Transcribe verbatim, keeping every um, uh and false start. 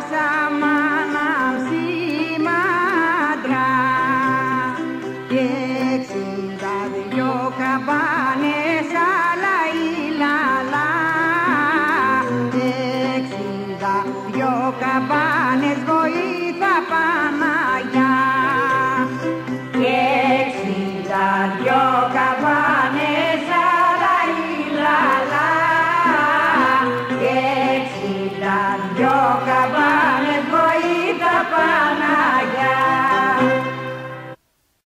σαμάναν σημαντρά και εξήντα δυο καμπάνες άλλα ηλαλά, εξήντα δυο καμπάνες βοήθα Παναγιά και εξήντα δυο καμπάνες άλλα ηλαλά και εξήντα δυο